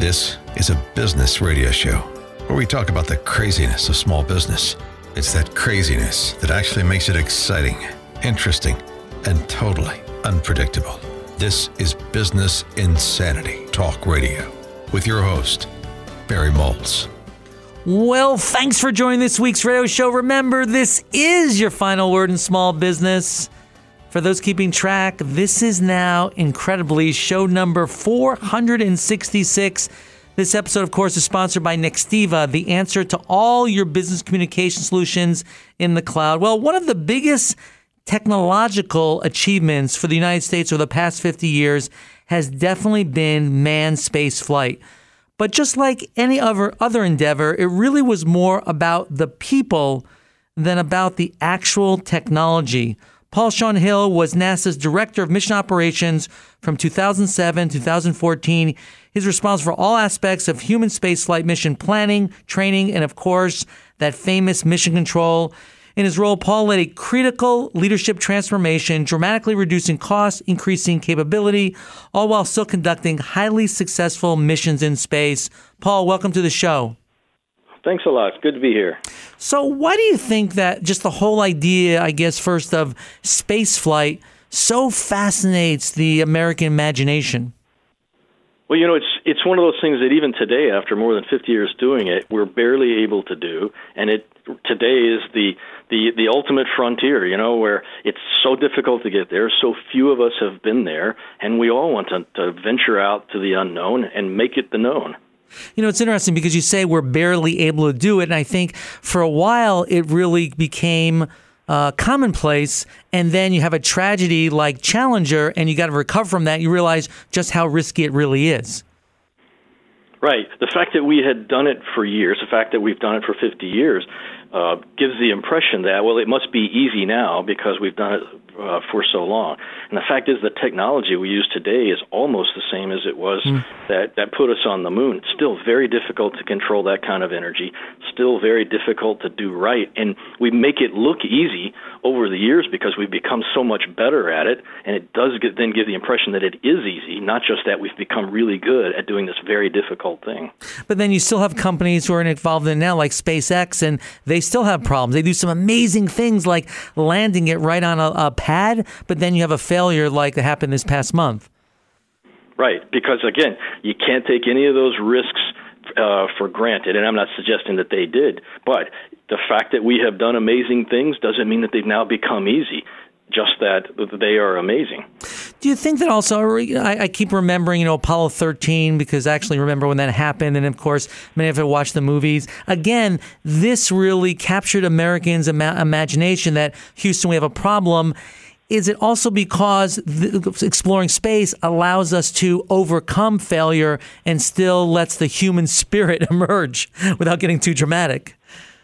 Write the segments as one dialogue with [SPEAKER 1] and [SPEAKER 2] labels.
[SPEAKER 1] This is a business radio show where we talk about the craziness of small business. It's that craziness that actually makes it exciting, interesting, and totally unpredictable. This is Business Insanity Talk Radio with your host, Barry Maltz.
[SPEAKER 2] Well, thanks for joining this week's radio show. Remember, this is your final word in small business. For those keeping track, this is now, incredibly, show number 466. This episode, of course, is sponsored by Nextiva, the answer to all your business communication solutions in the cloud. Well, one of the biggest technological achievements for the United States over the past 50 years has definitely been manned space flight. But just like any other endeavor, it really was more about the people than about the actual technology. Paul Sean Hill was NASA's Director of Mission Operations from 2007 to 2014. He's responsible for all aspects of human spaceflight mission planning, training, and of course, that famous mission control. In his role, Paul led a critical leadership transformation, dramatically reducing costs, increasing capability, all while still conducting highly successful missions in space. Paul, welcome to the show.
[SPEAKER 3] Thanks a lot. Good to be here.
[SPEAKER 2] So why do you think that just the whole idea, I guess, first of space flight so fascinates the American imagination?
[SPEAKER 3] Well, you know, it's one of those things that even today, after more than 50 years doing it, we're barely able to do. And today is the ultimate frontier, you know, where it's so difficult to get there. So few of us have been there, and we all want to venture out to the unknown and make it the known.
[SPEAKER 2] You know, it's interesting because you say we're barely able to do it. And I think for a while it really became commonplace. And then you have a tragedy like Challenger and you got to recover from that. You realize just how risky it really is.
[SPEAKER 3] Right. The fact that we had done it for years, the fact that we've done it for 50 years, gives the impression that, well, it must be easy now because we've done it for so long. And the fact is the technology we use today is almost the same as it was that put us on the moon. It's still very difficult to control that kind of energy, still very difficult to do right. And we make it look easy over the years because we've become so much better at it, and it does then give the impression that it is easy, not just that we've become really good at doing this very difficult thing.
[SPEAKER 2] But then you still have companies who are involved in it now, like SpaceX, and they still have problems. They do some amazing things like landing it right on a pad, but then you have a failure like that happened this past month.
[SPEAKER 3] Right, because again, you can't take any of those risks for granted, and I'm not suggesting that they did, but the fact that we have done amazing things doesn't mean that they've now become easy. Just that they are amazing.
[SPEAKER 2] Do you think that also, I keep remembering, Apollo 13, because I actually remember when that happened, and of course, many of you watched the movies. Again, this really captured Americans' imagination that, Houston, we have a problem. Is it also because exploring space allows us to overcome failure and still lets the human spirit emerge without getting too dramatic?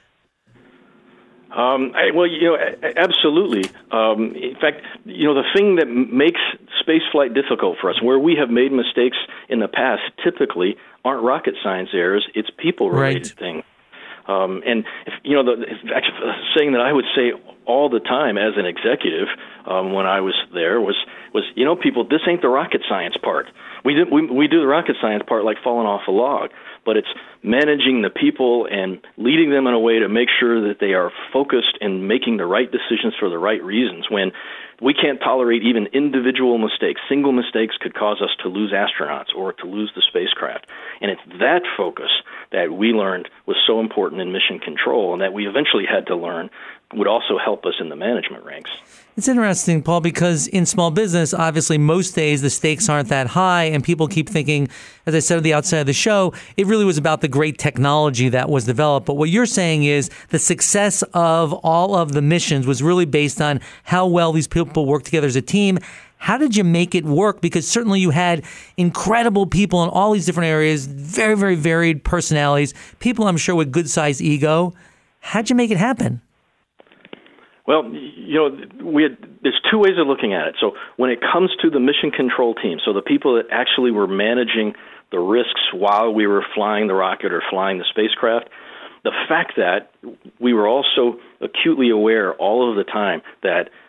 [SPEAKER 3] Absolutely. In fact, the thing that makes spaceflight difficult for us, where we have made mistakes in the past, typically aren't rocket science errors; it's people-related things. And the saying that I would say all the time as an executive when I was there was people, this ain't the rocket science part. We do the rocket science part like falling off a log, but it's managing the people and leading them in a way to make sure that they are focused and making the right decisions for the right reasons. When we can't tolerate even individual mistakes. Single mistakes could cause us to lose astronauts or to lose the spacecraft. And it's that focus that we learned was so important in mission control and that we eventually had to learn would also help us in the management ranks.
[SPEAKER 2] It's interesting, Paul, because in small business, obviously, most days the stakes aren't that high, and people keep thinking, as I said at the outset of the show, it really was about the great technology that was developed. But what you're saying is the success of all of the missions was really based on how well these people work together as a team. How did you make it work? Because certainly you had incredible people in all these different areas, very, very varied personalities, people I'm sure with good-sized ego. How'd you make it happen?
[SPEAKER 3] Well, there's two ways of looking at it. So when it comes to the mission control team, so the people that actually were managing the risks while we were flying the rocket or flying the spacecraft, the fact that we were also acutely aware all of the time that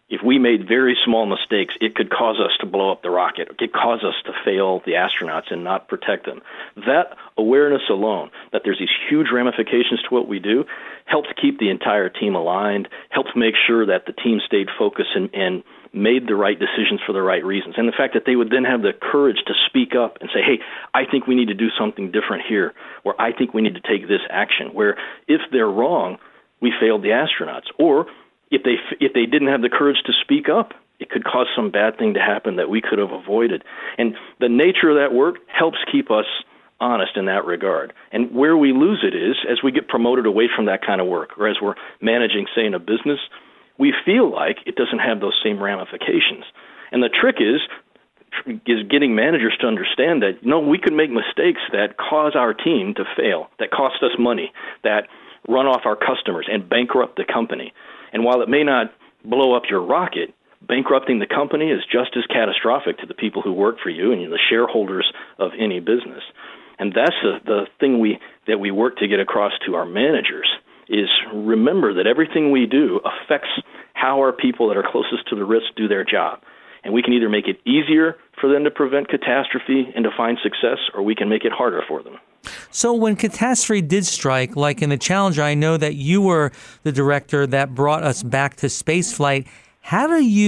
[SPEAKER 3] if we made very small mistakes, it could cause us to blow up the rocket. It could cause us to fail the astronauts and not protect them. That awareness alone, that there's these huge ramifications to what we do, helps keep the entire team aligned, helps make sure that the team stayed focused and made the right decisions for the right reasons. And the fact that they would then have the courage to speak up and say, hey, I think we need to do something different here, or I think we need to take this action, where if they're wrong, we failed the astronauts. Or if they didn't have the courage to speak up, it could cause some bad thing to happen that we could have avoided. And the nature of that work helps keep us honest in that regard. And where we lose it is, as we get promoted away from that kind of work, or as we're managing, say, in a business, we feel like it doesn't have those same ramifications. And the trick is getting managers to understand that, we could make mistakes that cause our team to fail, that cost us money, that run off our customers and bankrupt the company. And while it may not blow up your rocket, bankrupting the company is just as catastrophic to the people who work for you and the shareholders of any business. And that's the thing that we work to get across to our managers, is remember that everything we do affects how our people that are closest to the risk do their job. And we can either make it easier for them to prevent catastrophe and to find success, or we can make it harder for them.
[SPEAKER 2] So when catastrophe did strike, like in the Challenger, I know that you were the director that brought us back to spaceflight. How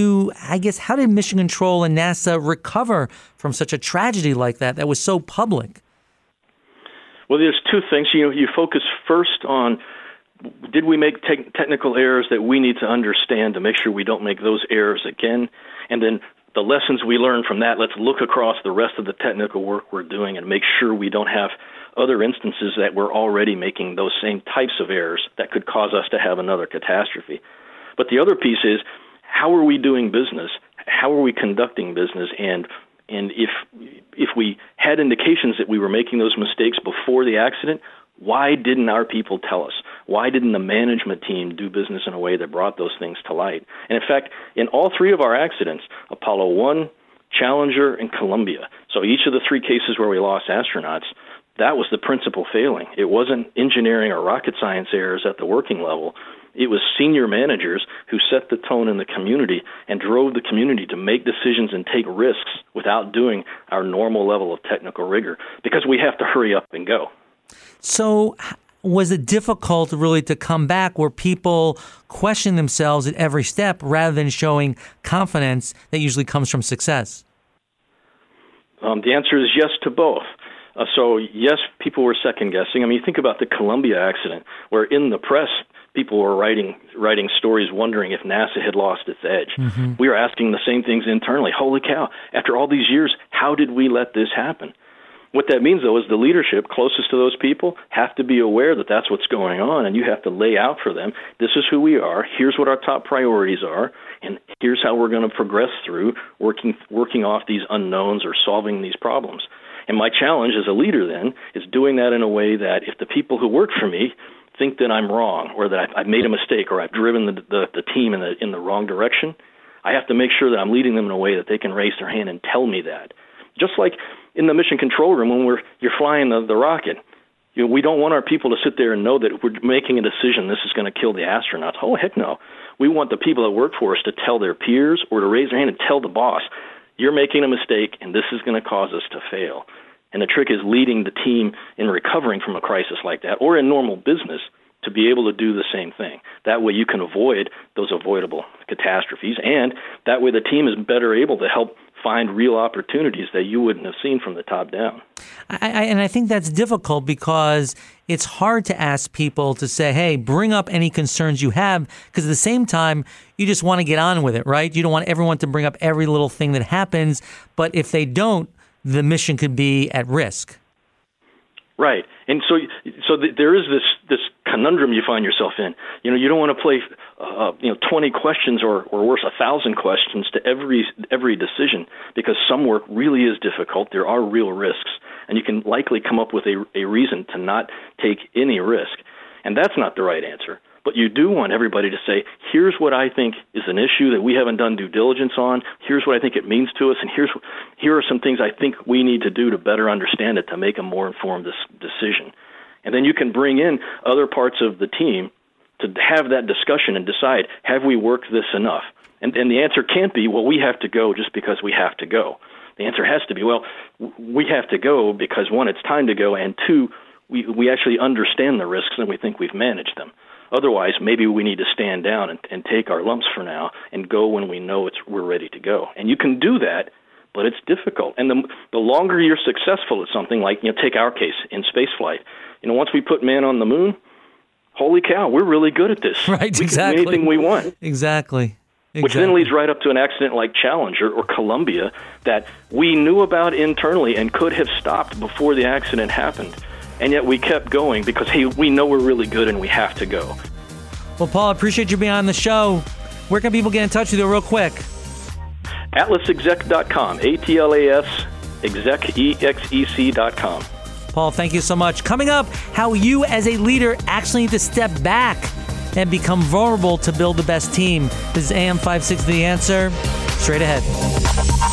[SPEAKER 2] did Mission Control and NASA recover from such a tragedy like that was so public?
[SPEAKER 3] Well, there's two things. You focus first on, did we make technical errors that we need to understand to make sure we don't make those errors again? And then the lessons we learn from that, let's look across the rest of the technical work we're doing and make sure we don't have other instances that we're already making those same types of errors that could cause us to have another catastrophe. But the other piece is, how are we doing business? How are we conducting business? And if we had indications that we were making those mistakes before the accident, why didn't our people tell us? Why didn't the management team do business in a way that brought those things to light? And in fact, in all three of our accidents, Apollo 1, Challenger, and Columbia, so each of the three cases where we lost astronauts, that was the principal failing. It wasn't engineering or rocket science errors at the working level. It was senior managers who set the tone in the community and drove the community to make decisions and take risks without doing our normal level of technical rigor, because we have to hurry up and go.
[SPEAKER 2] So was it difficult really to come back where people question themselves at every step rather than showing confidence that usually comes from success?
[SPEAKER 3] The answer is yes to both. So yes, people were second-guessing. I mean, think about the Columbia accident, where in the press, people were writing stories wondering if NASA had lost its edge. Mm-hmm. We were asking the same things internally. Holy cow, after all these years, how did we let this happen? What that means, though, is the leadership closest to those people have to be aware that that's what's going on, and you have to lay out for them, this is who we are, here's what our top priorities are, and here's how we're going to progress through working off these unknowns or solving these problems. And my challenge as a leader, then, is doing that in a way that if the people who work for me think that I'm wrong, or that I've made a mistake, or I've driven the team in the wrong direction, I have to make sure that I'm leading them in a way that they can raise their hand and tell me that. Just like in the mission control room when you're flying the rocket, we don't want our people to sit there and know that we're making a decision this is going to kill the astronauts. Oh, heck no. We want the people that work for us to tell their peers or to raise their hand and tell the boss, you're making a mistake and this is going to cause us to fail. And the trick is leading the team in recovering from a crisis like that, or in normal business, to be able to do the same thing. That way you can avoid those avoidable catastrophes, and that way the team is better able to help find real opportunities that you wouldn't have seen from the top down.
[SPEAKER 2] And I think that's difficult because it's hard to ask people to say, hey, bring up any concerns you have, because at the same time, you just want to get on with it, right? You don't want everyone to bring up every little thing that happens, but if they don't, the mission could be at risk.
[SPEAKER 3] Right. And so there is this conundrum you find yourself in. You don't want to play 20 questions or worse, 1,000 questions to every decision, because some work really is difficult. There are real risks, and you can likely come up with a reason to not take any risk. And that's not the right answer. But you do want everybody to say, here's what I think is an issue that we haven't done due diligence on, here's what I think it means to us, and here are some things I think we need to do to better understand it to make a more informed decision. And then you can bring in other parts of the team to have that discussion and decide, have we worked this enough? And the answer can't be, well, we have to go just because we have to go. The answer has to be, well, we have to go because, one, it's time to go, and two, we actually understand the risks and we think we've managed them. Otherwise, maybe we need to stand down and take our lumps for now and go when we know we're ready to go. And you can do that, but it's difficult. And the longer you're successful at something, like, take our case in spaceflight. Once we put man on the moon, holy cow, we're really good at this.
[SPEAKER 2] Right,
[SPEAKER 3] we
[SPEAKER 2] exactly.
[SPEAKER 3] can do anything we want.
[SPEAKER 2] Exactly.
[SPEAKER 3] Which then leads right up to an accident like Challenger or Columbia that we knew about internally and could have stopped before the accident happened. And yet we kept going because, hey, we know we're really good and we have to go.
[SPEAKER 2] Well, Paul, I appreciate you being on the show. Where can people get in touch with you real quick?
[SPEAKER 3] AtlasExec.com, ATLAS exec, EXEC.com.
[SPEAKER 2] Paul, thank you so much. Coming up, how you as a leader actually need to step back and become vulnerable to build the best team. This is AM 560 The Answer. Straight ahead.